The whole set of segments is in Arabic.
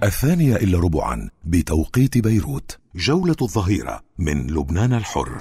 2:15 بتوقيت بيروت. جولة الظهيرة من لبنان الحر.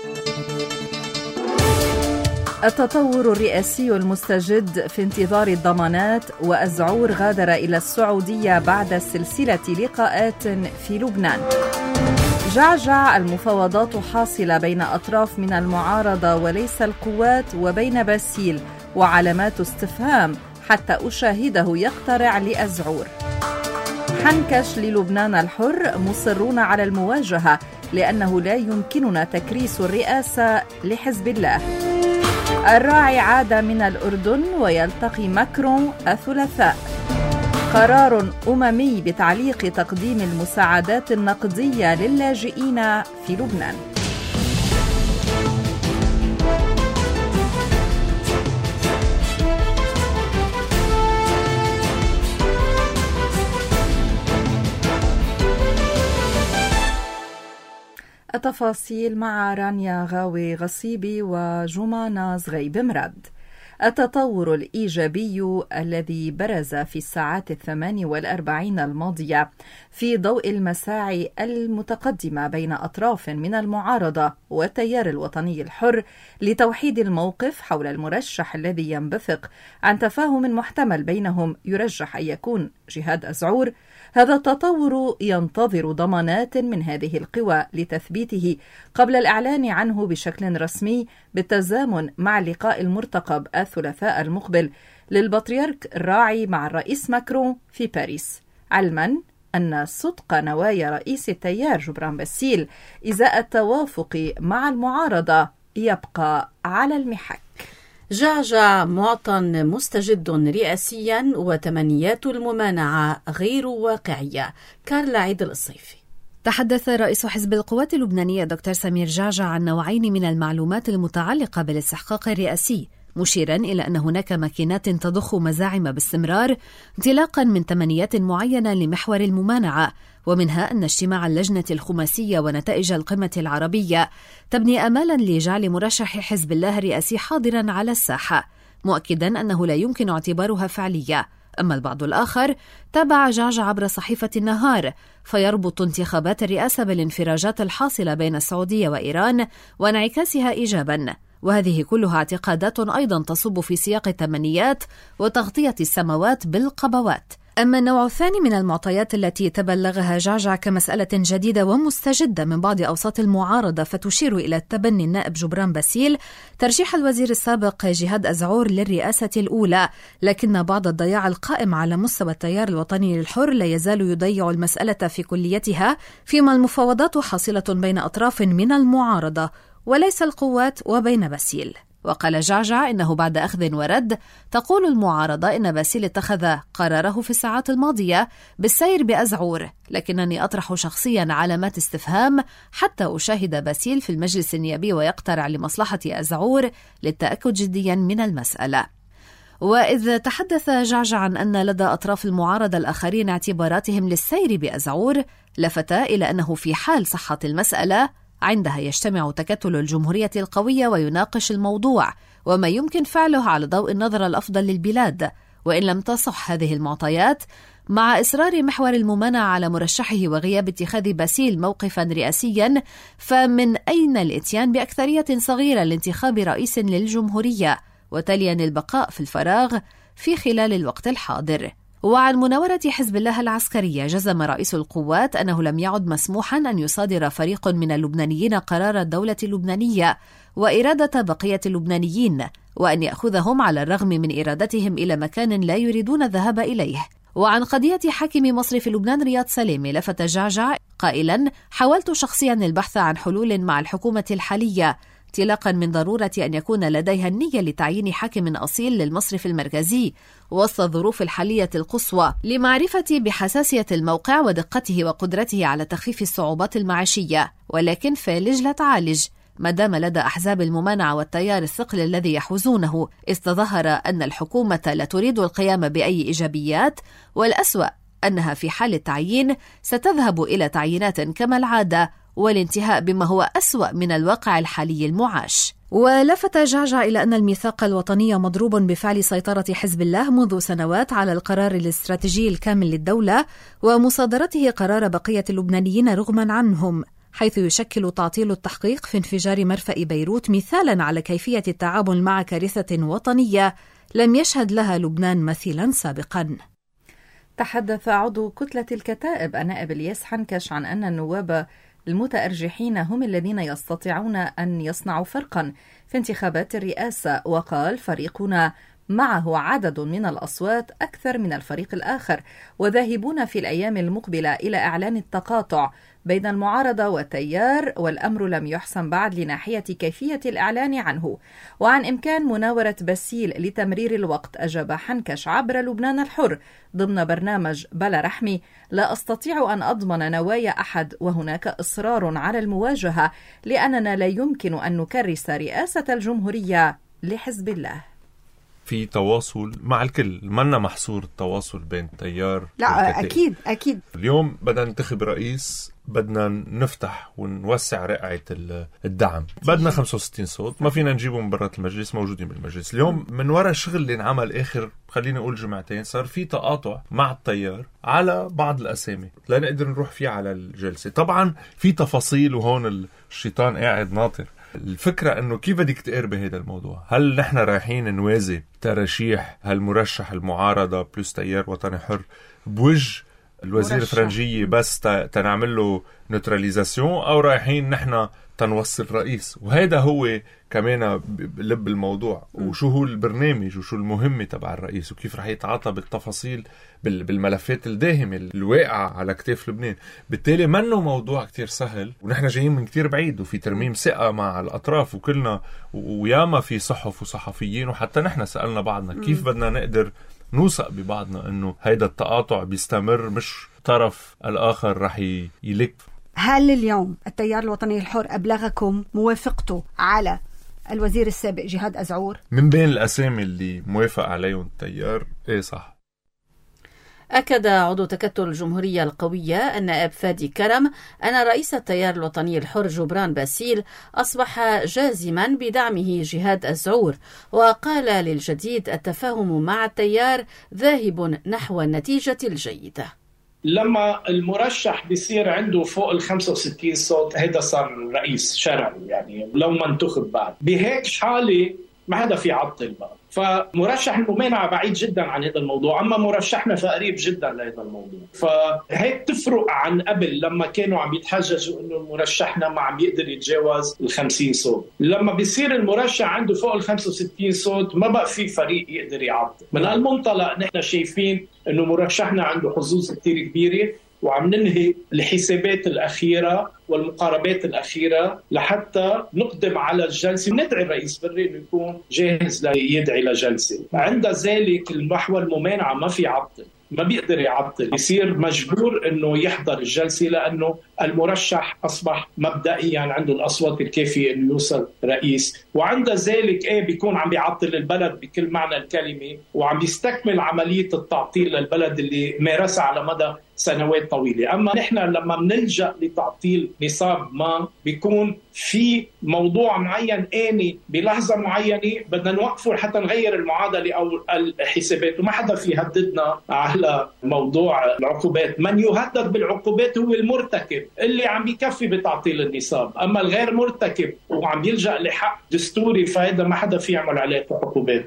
التطور الرئاسي المستجد في انتظار الضمانات، وأزعور غادر إلى السعودية بعد سلسلة لقاءات في لبنان. جعجع المفاوضات حاصلة بين أطراف من المعارضة وليس القوات وبين باسيل، وعلامات استفهام حتى أشاهده يقترع لأزعور. حنكش للبنان الحر: مصرون على المواجهة لأنه لا يمكننا تكريس الرئاسة لحزب الله. الراعي عاد من الأردن ويلتقي ماكرون الثلاثاء. قرار أممي بتعليق تقديم المساعدات النقدية للاجئين في لبنان. التفاصيل مع رانيا غاوي غصيبي وجمانة زغيب مراد. التطور الإيجابي الذي برز في الساعات 48 الماضية في ضوء المساعي المتقدمة بين أطراف من المعارضة والتيار الوطني الحر لتوحيد الموقف حول المرشح الذي ينبثق عن تفاهم محتمل بينهم يرجح أن يكون جهاد أزعور. هذا التطور ينتظر ضمانات من هذه القوى لتثبيته قبل الإعلان عنه بشكل رسمي، بالتزامن مع اللقاء المرتقب الثلاثاء المقبل للبطريرك الراعي مع الرئيس ماكرون في باريس، علما أن صدق نوايا رئيس التيار جبران باسيل إزاء التوافق مع المعارضة يبقى على المحك. جعجع معطى مستجد رئاسيا وتمنيات الممانعة غير واقعية. كارلا عيد الصيفي. تحدث رئيس حزب القوات اللبنانية دكتور سمير جعجع عن نوعين من المعلومات المتعلقة بالاستحقاق الرئاسي، مشيرا إلى أن هناك ماكينات تضخ مزاعم باستمرار انطلاقا من تمنيات معينة لمحور الممانعة، ومنها أن اجتماع اللجنة الخماسية ونتائج القمة العربية تبني آمالا لجعل مرشح حزب الله الرئاسي حاضرا على الساحة، مؤكدا أنه لا يمكن اعتبارها فعلية. أما البعض الآخر تابع جعجع عبر صحيفة النهار فيربط انتخابات الرئاسة بالانفراجات الحاصلة بين السعودية وإيران وانعكاسها إيجابا، وهذه كلها اعتقادات أيضا تصب في سياق التمنيات وتغطية السماوات بالقبوات. أما النوع الثاني من المعطيات التي تبلغها جعجع كمسألة جديدة ومستجدة من بعض أوساط المعارضة فتشير إلى تبني النائب جبران باسيل ترشيح الوزير السابق جهاد أزعور للرئاسة الأولى، لكن بعض الضياع القائم على مستوى التيار الوطني الحر لا يزال يضيع المسألة في كليتها، فيما المفاوضات حاصلة بين أطراف من المعارضة وليس القوات وبين باسيل. وقال جعجع إنه بعد أخذ ورد تقول المعارضة إن باسيل اتخذ قراره في الساعات الماضية بالسير بأزعور، لكنني أطرح شخصيا علامات استفهام حتى أشاهد باسيل في المجلس النيابي ويقترع لمصلحة أزعور للتأكد جديا من المسألة. وإذ تحدث جعجع عن أن لدى أطراف المعارضة الآخرين اعتباراتهم للسير بأزعور، لفت إلى أنه في حال صحة المسألة عندها يجتمع تكتل الجمهورية القوية ويناقش الموضوع وما يمكن فعله على ضوء النظرة الأفضل للبلاد. وإن لم تصح هذه المعطيات، مع إصرار محور الممانعة على مرشحه وغياب اتخاذ باسيل موقفا رئاسيا، فمن أين الإتيان بأكثرية صغيرة لانتخاب رئيس للجمهورية وتاليا البقاء في الفراغ في خلال الوقت الحاضر؟ وعن مناورة حزب الله العسكرية، جزم رئيس القوات أنه لم يعد مسموحا أن يصادر فريق من اللبنانيين قرار الدولة اللبنانية وإرادة بقية اللبنانيين، وأن يأخذهم على الرغم من إرادتهم إلى مكان لا يريدون الذهاب إليه. وعن قضية حاكم مصرف لبنان رياض سليمي، لفت جعجع قائلا: حاولت شخصيا البحث عن حلول مع الحكومة الحالية، انطلاقا من ضرورة أن يكون لديها النية لتعيين حاكم أصيل للمصرف المركزي وسط الظروف الحالية القصوى، لمعرفة بحساسية الموقع ودقته وقدرته على تخفيف الصعوبات المعيشية، ولكن فالج لا تعالج ما دام لدى أحزاب الممانعة والتيار الثقل الذي يحوزونه، إذ تظاهر أن الحكومة لا تريد القيام بأي إيجابيات، والأسوأ أنها في حال التعيين ستذهب إلى تعيينات كما العادة والانتهاء بما هو أسوأ من الواقع الحالي المعاش. ولفت جعجع إلى أن الميثاق الوطني مضروب بفعل سيطرة حزب الله منذ سنوات على القرار الاستراتيجي الكامل للدولة ومصادرته قرار بقية اللبنانيين رغما عنهم، حيث يشكل تعطيل التحقيق في انفجار مرفأ بيروت مثالا على كيفية التعامل مع كارثة وطنية لم يشهد لها لبنان مثيلا سابقا. تحدث عضو كتلة الكتائب النائب إلياس حنكش عن أن النواب المتأرجحين هم الذين يستطيعون أن يصنعوا فرقا في انتخابات الرئاسة، وقال فريقنا معه عدد من الأصوات أكثر من الفريق الآخر، وذاهبون في الأيام المقبلة إلى إعلان التقاطع بين المعارضة والتيار، والأمر لم يحسم بعد لناحية كيفية الإعلان عنه. وعن إمكان مناورة باسيل لتمرير الوقت أجاب حنكش عبر لبنان الحر ضمن برنامج بلا رحمي: لا أستطيع أن أضمن نوايا أحد، وهناك إصرار على المواجهة لأننا لا يمكن أن نكرس رئاسة الجمهورية لحزب الله. في تواصل مع الكل، منا محصور التواصل بين التيار لا أكيد اليوم بدنا ننتخب رئيس، بدنا نفتح ونوسع رقعة الدعم، بدنا 65 صوت، ما فينا نجيبه من برات المجلس، موجودين بالمجلس. اليوم من وراء الشغل اللي انعمل آخر خليني أقول جمعتين صار في تقاطع مع التيار على بعض الأسامي لا نقدر نروح فيه على الجلسة. طبعا في تفاصيل وهون الشيطان قاعد ناطر. الفكرة انه كيف بدك تقربي هذا الموضوع؟ هل نحن رايحين نوازي ترشيح هالمرشح المعارضة بلس تيار وطني حر بوجه الوزير الفرنجية بس تنعمل له نوتراليزاسيون، او رايحين نحن تنوصل رئيس؟ وهذا هو كمان لب الموضوع. وشو هو البرنامج وشو المهمة تبع الرئيس وكيف رح يتعاطى بالتفاصيل بالملفات الداهمة الواقعة على كتاف لبنان. بالتالي منه موضوع كتير سهل، ونحن جايين من كتير بعيد وفي ترميم ثقة مع الأطراف وكلنا، وياما في صحف وصحفيين وحتى نحن سألنا بعضنا كيف بدنا نقدر نوثق ببعضنا انه هيدا التقاطع بيستمر، مش طرف الآخر رح يلك. هل اليوم التيار الوطني الحر أبلغكم موافقته على الوزير السابق جهاد أزعور؟ من بين الأسامي اللي موافق عليهم التيار، ايه صح. أكد عضو تكتل الجمهورية القوية النائب فادي كرم أن رئيس التيار الوطني الحر جبران باسيل أصبح جازما بدعمه جهاد أزعور، وقال للجديد التفاهم مع التيار ذاهب نحو النتيجة الجيدة. لما المرشح بيصير عنده فوق 65 صوت هيدا صار رئيس شرعي، يعني لو ما انتخب بعد بهيك حالة ما حدا في عطل بقى. فمرشح الممانعة بعيد جدا عن هذا الموضوع، أما مرشحنا فقريب جدا لهذا الموضوع. فهيك تفرق عن قبل لما كانوا عم يتحججوا إنه مرشحنا ما عم يقدر يتجاوز 50 صوت. لما بيصير المرشح عنده فوق 65 صوت ما بقى في فريق يقدر يعطل. من هالمنطلق نحن شايفين إنه مرشحنا عنده حظوظ كتير كبيرة، وعم ننهي الحسابات الأخيرة والمقاربات الأخيرة لحتى نقدم على الجلسة وندعي الرئيس بري إنه يكون جاهز ليدعي لجلسة. عند ذلك المحور الممانعة ما في عطل، ما بيقدر يعطل، يصير مجبور انه يحضر الجلسه لانه المرشح اصبح مبدئيا عنده الاصوات الكافيه انه يوصل رئيس، وعند ذلك بيكون عم بيعطل البلد بكل معنى الكلمه، وعم يستكمل عمليه التعطيل للبلد اللي مارسها على مدى سنوات طويله. اما نحن لما بنلجا لتعطيل نصاب ما بيكون في موضوع معين آني بلحظه معينه بدنا نوقفه حتى نغير المعادله او الحسابات، وما حدا في يهددنا على موضوع العقوبات. من يهدد بالعقوبات هو المرتكب اللي عم بيكفي بتعطيل النصاب، اما الغير مرتكب وعم يلجأ لحق دستوري فهذا ما حدا في يعمل عليه عقوبات.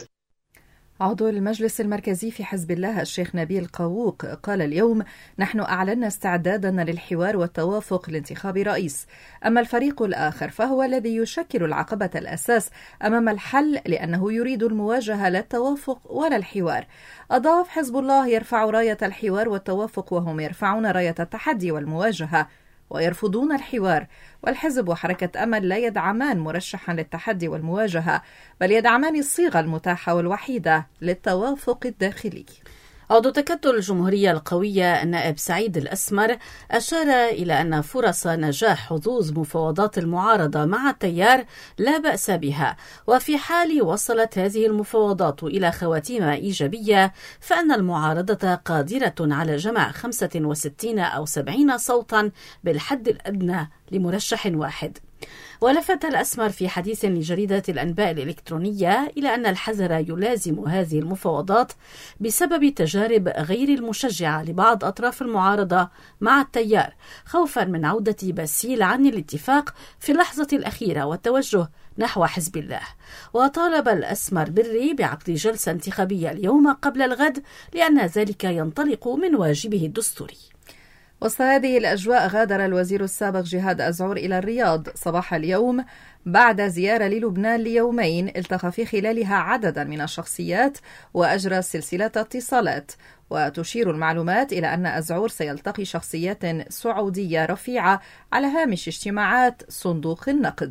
عضو المجلس المركزي في حزب الله الشيخ نبيل قاووق قال اليوم: نحن أعلنا استعدادنا للحوار والتوافق لانتخاب رئيس، أما الفريق الآخر فهو الذي يشكل العقبة الأساس أمام الحل، لأنه يريد المواجهة لا التوافق ولا الحوار. أضاف: حزب الله يرفع راية الحوار والتوافق، وهم يرفعون راية التحدي والمواجهة ويرفضون الحوار، والحزب وحركة أمل لا يدعمان مرشحا للتحدي والمواجهة، بل يدعمان الصيغة المتاحة والوحيدة للتوافق الداخلي. عضو تكتل الجمهورية القوية النائب سعيد الأسمر أشار إلى أن فرص نجاح حظوظ مفاوضات المعارضة مع التيار لا بأس بها، وفي حال وصلت هذه المفاوضات إلى خواتيم إيجابية فإن المعارضة قادرة على جمع 65 أو 70 صوتا بالحد الأدنى لمرشح واحد. ولفت الأسمر في حديث لجريدة الأنباء الإلكترونية إلى أن الحذر يلازم هذه المفاوضات بسبب تجارب غير المشجعة لبعض أطراف المعارضة مع التيار، خوفا من عودة باسيل عن الاتفاق في اللحظة الأخيرة والتوجه نحو حزب الله. وطالب الأسمر بري بعقد جلسة انتخابية اليوم قبل الغد لأن ذلك ينطلق من واجبه الدستوري. وسط هذه الأجواء غادر الوزير السابق جهاد أزعور إلى الرياض صباح اليوم بعد زيارة للبنان ليومين التقى في خلالها عددا من الشخصيات وأجرى سلسلة اتصالات. وتشير المعلومات إلى أن أزعور سيلتقي شخصيات سعودية رفيعة على هامش اجتماعات صندوق النقد.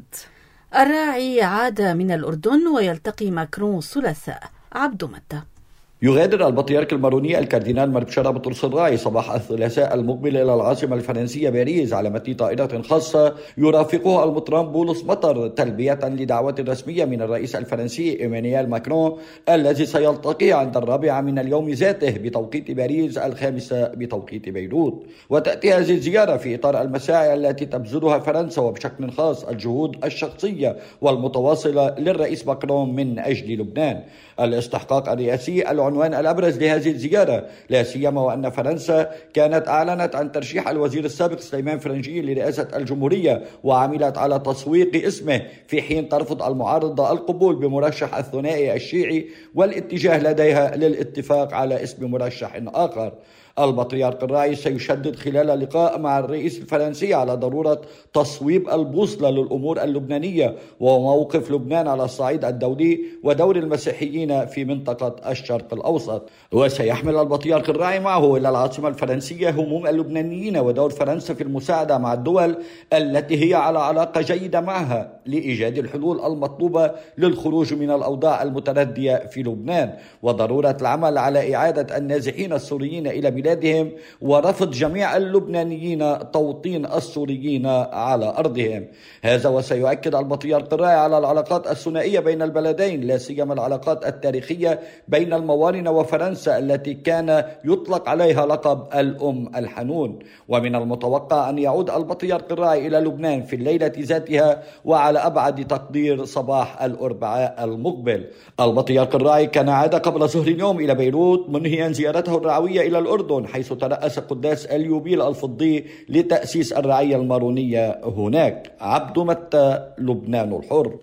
الراعي عاد من الأردن ويلتقي ماكرون الثلاثاء. عبد متى. يغادر البطريرك الماروني الكاردينال مربشارة بطرس الراعي صباح الثلاثاء المقبل إلى العاصمة الفرنسية باريس على متن طائرة خاصة يرافقها المطران بولس مطر تلبية لدعوة رسمية من الرئيس الفرنسي إيمانويل ماكرون الذي سيلتقي عند 4 من اليوم ذاته بتوقيت باريس 5 بتوقيت بيروت. وتأتي هذه الزيارة في إطار المساعي التي تبذلها فرنسا وبشكل خاص الجهود الشخصية والمتواصلة للرئيس ماكرون من أجل لبنان. الاستحقاق الرئاسي العنوان الأبرز لهذه الزيارة، لا سيما وأن فرنسا كانت أعلنت عن ترشيح الوزير السابق سليمان فرنجي لرئاسة الجمهورية وعملت على تسويق اسمه، في حين ترفض المعارضة القبول بمرشح الثنائي الشيعي والاتجاه لديها للاتفاق على اسم مرشح آخر. البطريرك الراعي سيشدد خلال لقاء مع الرئيس الفرنسي على ضرورة تصويب البوصلة للأمور اللبنانية وموقف لبنان على الصعيد الدولي ودور المسيحيين في منطقة الشرق الأوسط. وسيحمل البطريرك الراعي معه إلى العاصمة الفرنسية هموم اللبنانيين ودور فرنسا في المساعدة مع الدول التي هي على علاقة جيدة معها لإيجاد الحلول المطلوبة للخروج من الأوضاع المتردية في لبنان، وضرورة العمل على إعادة النازحين السوريين إلى بلادهم ورفض جميع اللبنانيين توطين السوريين على أرضهم. هذا وسيؤكد البطريرك الراعي على العلاقات الثنائية بين البلدين، لا سيما العلاقات التاريخية بين الموارنة وفرنسا التي كان يطلق عليها لقب الأم الحنون. ومن المتوقع أن يعود البطريرك الراعي إلى لبنان في الليلة ذاتها وعلى أبعد تقدير صباح الأربعاء المقبل. البطريرك الراعي كان عاد قبل ظهر اليوم إلى بيروت منهيا زيارته الرعوية إلى الأردن، حيث ترأس قداس اليوبيل الفضي لتأسيس الرعية المارونية هناك. عبد متى، لبنان الحر.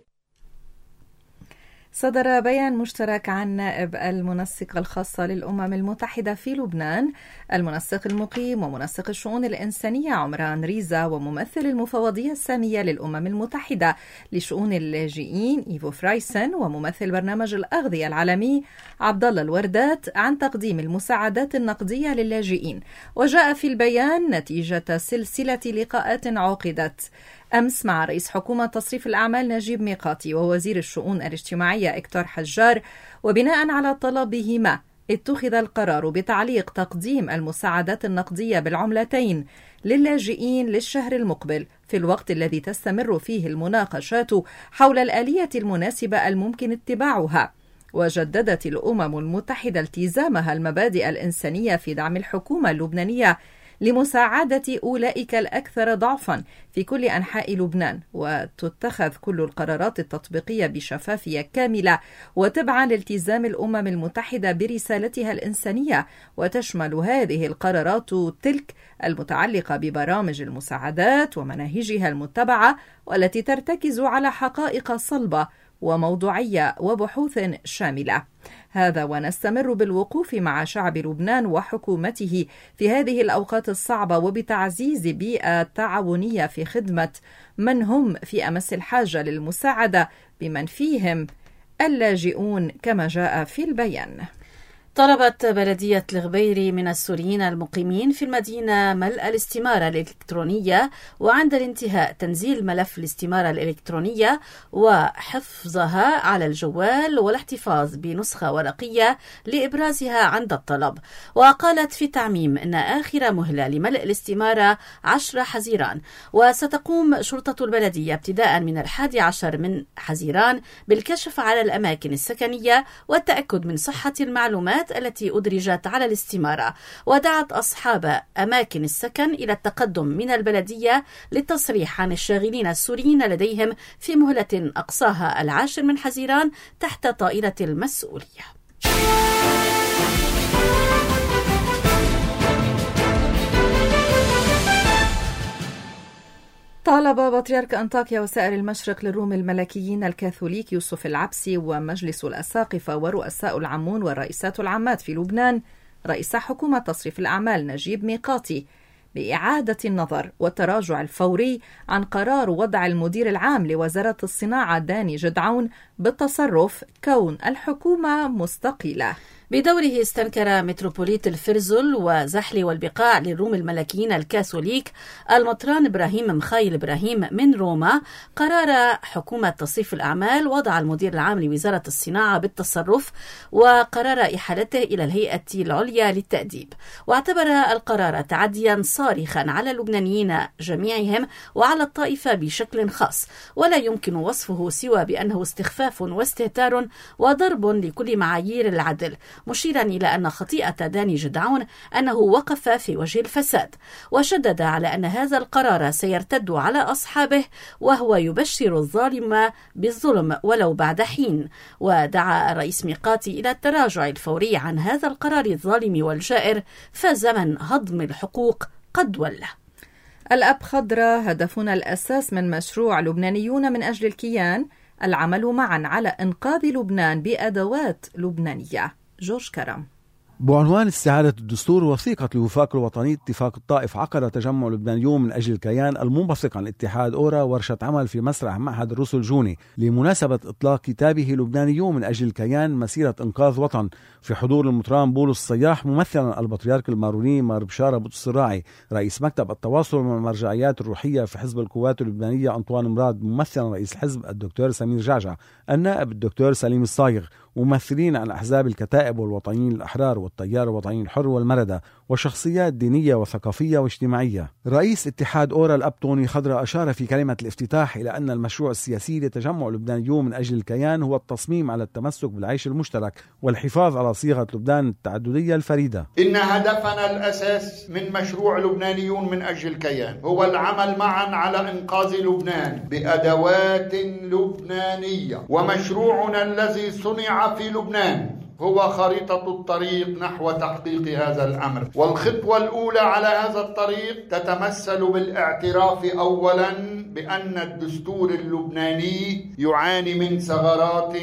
صدر بيان مشترك عن نائب المنسقة الخاصة للأمم المتحدة في لبنان، المنسق المقيم ومنسق الشؤون الإنسانية عمران ريزا، وممثل المفوضية السامية للأمم المتحدة لشؤون اللاجئين إيفو فرايسن، وممثل برنامج الأغذية العالمي عبد الله الوردات عن تقديم المساعدات النقدية للاجئين. وجاء في البيان نتيجة سلسلة لقاءات عقدت أمس مع رئيس حكومة تصريف الأعمال نجيب ميقاتي ووزير الشؤون الاجتماعية إكتور حجار، وبناء على طلبهما اتخذ القرار بتعليق تقديم المساعدات النقدية بالعملتين للاجئين للشهر المقبل، في الوقت الذي تستمر فيه المناقشات حول الآلية المناسبة الممكن اتباعها. وجددت الأمم المتحدة التزامها المبادئ الإنسانية في دعم الحكومة اللبنانية لمساعدة أولئك الأكثر ضعفا في كل أنحاء لبنان، وتتخذ كل القرارات التطبيقية بشفافية كاملة وتبعا لالتزام الأمم المتحدة برسالتها الإنسانية. وتشمل هذه القرارات تلك المتعلقة ببرامج المساعدات ومناهجها المتبعة، والتي ترتكز على حقائق صلبة وموضوعية وبحوث شاملة. هذا ونستمر بالوقوف مع شعب لبنان وحكومته في هذه الأوقات الصعبة، وبتعزيز بيئة تعاونية في خدمة من هم في أمس الحاجة للمساعدة بمن فيهم اللاجئون كما جاء في البيان. طلبت بلدية الغبيري من السوريين المقيمين في المدينة ملء الاستمارة الإلكترونية، وعند الانتهاء تنزيل ملف الاستمارة الإلكترونية وحفظها على الجوال والاحتفاظ بنسخة ورقية لإبرازها عند الطلب. وقالت في تعميم أن آخر مهلة لملء الاستمارة 10 حزيران، وستقوم شرطة البلدية ابتداء من 11 من حزيران بالكشف على الأماكن السكنية والتأكد من صحة المعلومات الخدمات التي أدرجت على الاستمارة، ودعت أصحاب أماكن السكن إلى التقدم من البلدية للتصريح عن الشاغلين السوريين لديهم في مهلة أقصاها 10 من حزيران تحت طائلة المسؤولية. طالب بطريرك أنطاكيا وسائر المشرق للروم الملكيين الكاثوليك يوسف العبسي ومجلس الأساقفة ورؤساء العمون والرئيسات العامات في لبنان رئيس حكومة تصريف الأعمال نجيب ميقاتي بإعادة النظر والتراجع الفوري عن قرار وضع المدير العام لوزارة الصناعة داني جدعون بالتصرف كون الحكومة مستقلة. بدوره استنكر متروبوليت الفرزل وزحلي والبقاع للروم الملكيين الكاثوليك المطران إبراهيم مخايل إبراهيم من روما قرار حكومة تصريف الأعمال وضع المدير العام لوزارة الصناعة بالتصرف وقرار إحالته إلى الهيئة العليا للتأديب، واعتبر القرار تعديا صارخا على اللبنانيين جميعهم وعلى الطائفة بشكل خاص، ولا يمكن وصفه سوى بأنه استخفاف واستهتار وضرب لكل معايير العدل، مشيرا إلى أن خطيئة داني جدعون أنه وقف في وجه الفساد، وشدد على أن هذا القرار سيرتد على أصحابه وهو يبشر الظالم بالظلم ولو بعد حين. ودعا الرئيس ميقاتي إلى التراجع الفوري عن هذا القرار الظالم والجائر، فزمن هضم الحقوق قد ولى. الأب خضرة هدفنا الأساس من مشروع لبنانيون من أجل الكيان العمل معا على إنقاذ لبنان بأدوات لبنانية. جورج كرم. بعنوان استعادة الدستور وثيقة الوفاق الوطني اتفاق الطائف عقد تجمع لبنانيون من أجل الكيان المنبثق عن اتحاد أورا ورشة عمل في مسرح معهد الرسل جوني لمناسبة إطلاق كتابه لبنانيون من أجل الكيان مسيرة إنقاذ وطن، في حضور المطران بولس الصياح ممثلا البطريرك الماروني مار بشارة بطرس الراعي، رئيس مكتب التواصل مع المرجعيات الروحية في حزب القوات اللبنانية أنطوان مراد، ممثلا رئيس الحزب الدكتور سمير جعجع، النائب الدكتور سليم الصايغ، ممثلين عن أحزاب الكتائب والوطنيين الأحرار والتيار الوطني الحر والمردة وشخصيات دينية وثقافية واجتماعية. رئيس اتحاد أورا الأب طوني خضرة أشار في كلمة الافتتاح إلى أن المشروع السياسي لتجمع لبنانيون من أجل الكيان هو التصميم على التمسك بالعيش المشترك والحفاظ على صيغة لبنان التعددية الفريدة. إن هدفنا الأساس من مشروع لبنانيون من أجل الكيان هو العمل معا على إنقاذ لبنان بأدوات لبنانية، ومشروعنا الذي صنع في لبنان هو خريطة الطريق نحو تحقيق هذا الأمر. والخطوة الأولى على هذا الطريق تتمثل بالاعتراف أولا بأن الدستور اللبناني يعاني من ثغرات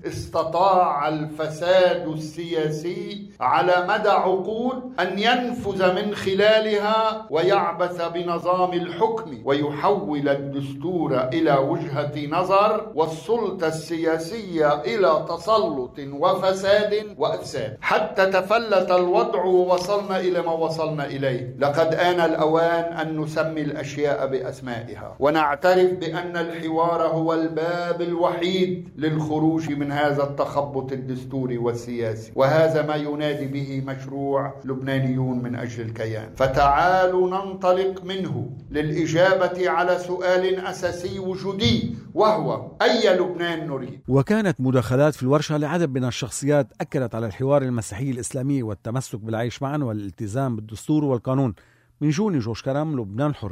استطاع الفساد السياسي على مدى عقود أن ينفذ من خلالها ويعبث بنظام الحكم ويحول الدستور إلى وجهة نظر والسلطة السياسية إلى تسلط وفساد وأفساد حتى تفلت الوضع ووصلنا إلى ما وصلنا إليه. لقد آن الأوان أن نسمي الأشياء بأسمائها ونعترف بأن الحوار هو الباب الوحيد للخروج من هذا التخبط الدستوري والسياسي، وهذا ما ينادي به مشروع لبنانيون من أجل الكيان. فتعالوا ننطلق منه للإجابة على سؤال أساسي وجودي، وهو أي لبنان نريد؟ وكانت مداخلات في الورشة لعدد من الشخصيات أكدت على الحوار المسيحي الإسلامي والتمسك بالعيش معا والالتزام بالدستور والقانون. من جوني جورج كرم، لبنان حر.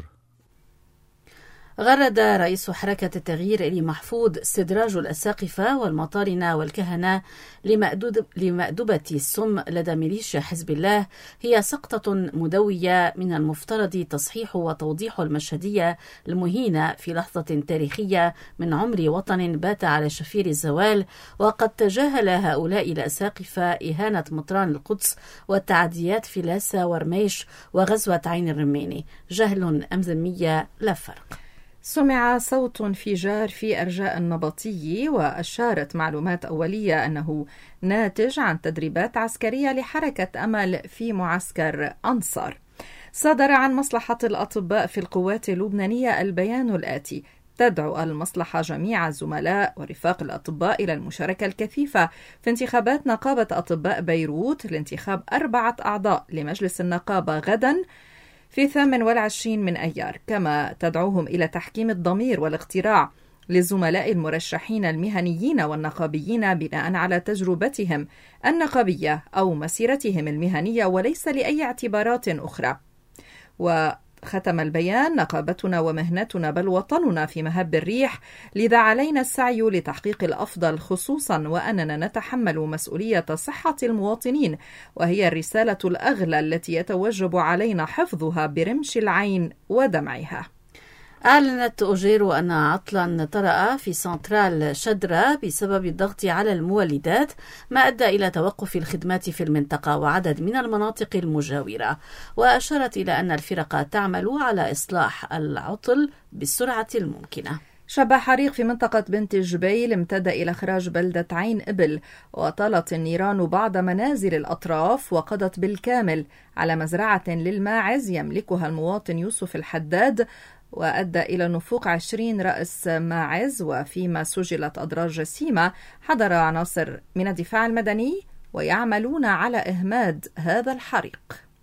غرد رئيس حركة التغيير إلي محفوظ استدراج الأساقفة والمطارنة والكهنة لمأدبة السم لدى ميليشيا حزب الله هي سقطة مدوية من المفترض تصحيح وتوضيح المشهدية المهينة في لحظة تاريخية من عمر وطن بات على شفير الزوال، وقد تجاهل هؤلاء الأساقفة إهانة مطران القدس والتعديات في لاسا ورميش وغزوة عين الرميني. جهل أم ذمية لا فرق. سمع صوت انفجار في أرجاء النبطي، وأشارت معلومات أولية أنه ناتج عن تدريبات عسكرية لحركة أمل في معسكر أنصار. صدر عن مصلحة الأطباء في القوات اللبنانية البيان الآتي: تدعو المصلحة جميع الزملاء ورفاق الأطباء إلى المشاركة الكثيفة في انتخابات نقابة أطباء بيروت لانتخاب 4 أعضاء لمجلس النقابة غدا في 28 من أيار، كما تدعوهم إلى تحكيم الضمير والاقتراع للزملاء المرشحين المهنيين والنقابيين بناء على تجربتهم النقابية أو مسيرتهم المهنية وليس لأي اعتبارات أخرى. وختم البيان: نقابتنا ومهنتنا بل وطننا في مهب الريح، لذا علينا السعي لتحقيق الأفضل، خصوصا وأننا نتحمل مسؤولية صحة المواطنين، وهي الرسالة الأغلى التي يتوجب علينا حفظها برمش العين ودمعها. أعلنت أوجيرو أن عطلا طرأ في سنترال شدرة بسبب الضغط على المولدات، ما أدى إلى توقف الخدمات في المنطقة وعدد من المناطق المجاورة، وأشارت إلى أن الفرق تعمل على إصلاح العطل بالسرعة الممكنة. شب حريق في منطقة بنت الجبيل امتد إلى إخراج بلدة عين إبل، وطالت النيران بعض منازل الأطراف وقضت بالكامل على مزرعة للماعز يملكها المواطن يوسف الحداد، وأدى إلى نفوق 20 رأس ماعز، وفيما سجلت أضرار جسيمة. حضر عناصر من الدفاع المدني ويعملون على إهماد هذا الحريق.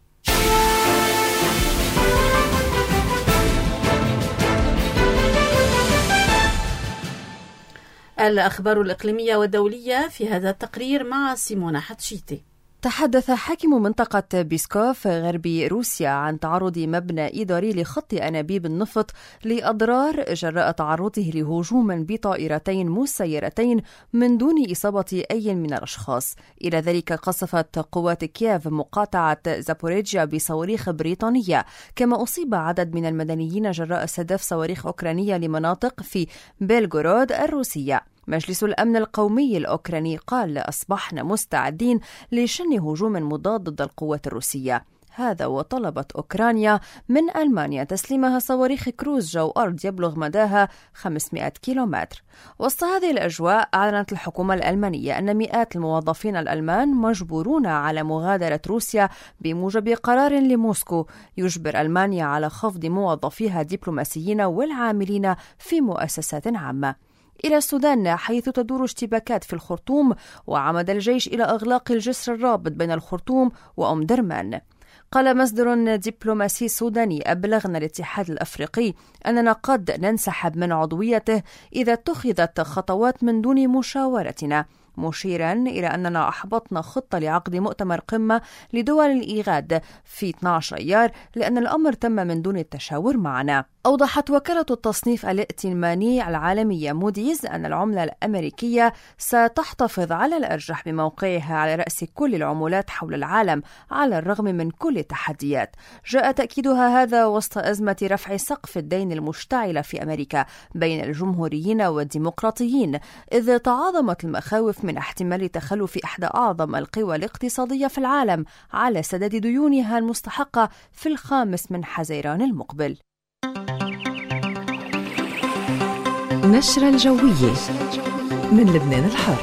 الأخبار الإقليمية والدولية في هذا التقرير مع سيمونا حتشيتي. تحدث حاكم منطقة بيسكوف غربي روسيا عن تعرض مبنى إداري لخط أنابيب النفط لأضرار جراء تعرضه لهجوم بطائرتين مسيرتين من دون إصابة أي من الأشخاص. إلى ذلك قصفت قوات كييف مقاطعة زابوريجيا بصواريخ بريطانية، كما أصيب عدد من المدنيين جراء استهداف صواريخ أوكرانية لمناطق في بيلغورود الروسية. مجلس الأمن القومي الأوكراني قال: أصبحنا مستعدين لشن هجوم مضاد ضد القوات الروسية. هذا وطلبت أوكرانيا من ألمانيا تسليمها صواريخ كروز جو أرض يبلغ مداها 500 كيلومتر. وسط هذه الأجواء أعلنت الحكومة الألمانية أن مئات الموظفين الألمان مجبورون على مغادرة روسيا بموجب قرار لموسكو يجبر ألمانيا على خفض موظفيها الدبلوماسيين والعاملين في مؤسسات عامة. إلى السودان، حيث تدور اشتباكات في الخرطوم، وعمد الجيش إلى إغلاق الجسر الرابط بين الخرطوم وأم درمان. قال مصدر دبلوماسي سوداني: أبلغنا الاتحاد الأفريقي أننا قد ننسحب من عضويته إذا اتخذت خطوات من دون مشاورتنا، مشيرا إلى أننا أحبطنا خطة لعقد مؤتمر قمة لدول الإيغاد في 12 أيار لأن الأمر تم من دون التشاور معنا. أوضحت وكالة التصنيف الائتماني العالمية موديز أن العملة الأمريكية ستحتفظ على الأرجح بموقعها على رأس كل العملات حول العالم على الرغم من كل التحديات. جاء تأكيدها هذا وسط أزمة رفع سقف الدين المشتعلة في أمريكا بين الجمهوريين والديمقراطيين، إذ تعاظمت المخاوف من احتمال تخلف إحدى أعظم القوى الاقتصادية في العالم على سداد ديونها المستحقة في الخامس من حزيران المقبل. نشرة الجوية من لبنان الحر.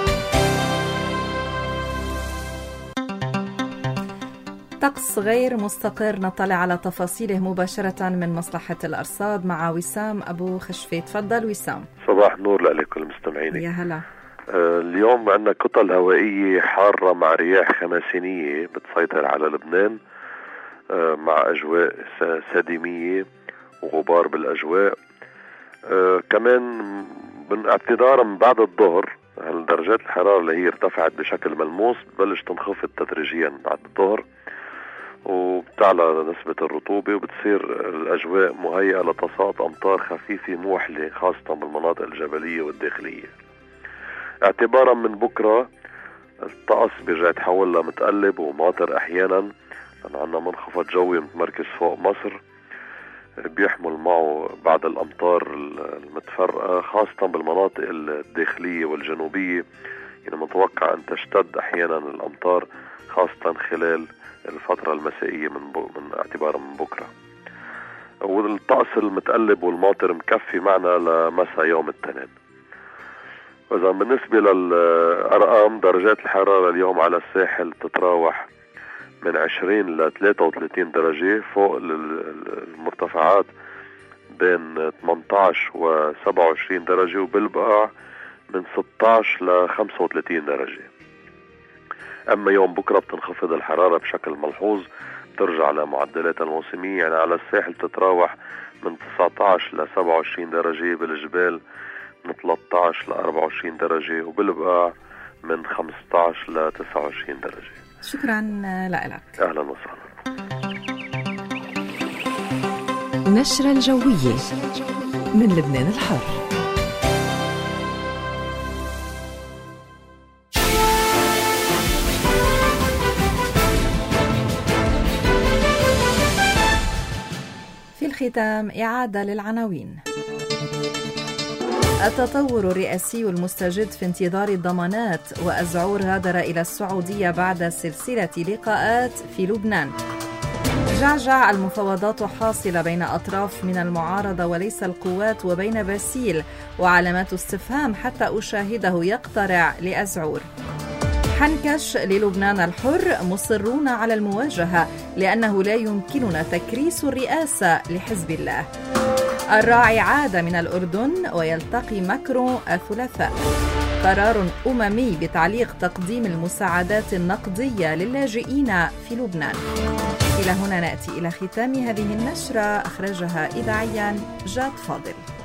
طقس غير مستقر، نطلع على تفاصيله مباشرة من مصلحة الأرصاد مع وسام أبو خشفي. تفضل وسام. صباح النور لكل المستمعين. يا هلا. اليوم عندنا كتل هوائية حارة مع رياح خماسينية بتسيطر على لبنان، مع أجواء سادمية وغبار بالأجواء. كمان اعتبارا من بعد الظهر درجات الحرارة اللي هي ارتفعت بشكل ملموس بتبلش تنخفض تدريجيا بعد الظهر، وبتعلى نسبة الرطوبة وبتصير الأجواء مهيئة لتساقط أمطار خفيفة موحلة خاصة بالمناطق الجبلية والداخلية. اعتبارا من بكرة الطقس بيرجع يتحول لمتقلب وماطر أحيانا، لأن عندنا منخفض جوي متمركز فوق مصر بيحمل معه بعض الأمطار المتفرقة خاصة بالمناطق الداخلية والجنوبية. يعني متوقع أن تشتد أحيانا الأمطار خاصة خلال الفترة المسائية من اعتبارا من بكرة. والطقس المتقلب والماطر مكفي معنا لمساء يوم الاثنين. وإذا بالنسبة للأرقام، درجات الحرارة اليوم على الساحل تتراوح من 20 ل 33 درجة، فوق المرتفعات بين 18 و 27 درجة، وبالبقاع من 16 ل 35 درجة. أما يوم بكرة بتنخفض الحرارة بشكل ملحوظ، ترجع لمعدلات الموسمية. يعني على الساحل تتراوح من 19 ل 27 درجة، بالجبال من 13 ل 24 درجة، وبالبقاع من 15 ل 29 درجة. شكرا لك. أهلا وسهلا. نشرة الجوية من لبنان الحر. في الختام إعادة للعناوين. التطور الرئاسي المستجد في انتظار الضمانات، وأزعور غادر إلى السعودية بعد سلسلة لقاءات في لبنان. جعجع المفاوضات حاصلة بين أطراف من المعارضة وليس القوات وبين باسيل، وعلامات استفهام حتى أشاهده يقترع لأزعور. حنكش للبنان الحر مصرون على المواجهة لأنه لا يمكننا تكريس الرئاسة لحزب الله. الراعي عاد من الأردن ويلتقي ماكرون الثلاثاء. قرار أممي بتعليق تقديم المساعدات النقدية للاجئين في لبنان. إلى هنا نأتي إلى ختام هذه النشرة، أخرجها إذاعيا جاد فاضل.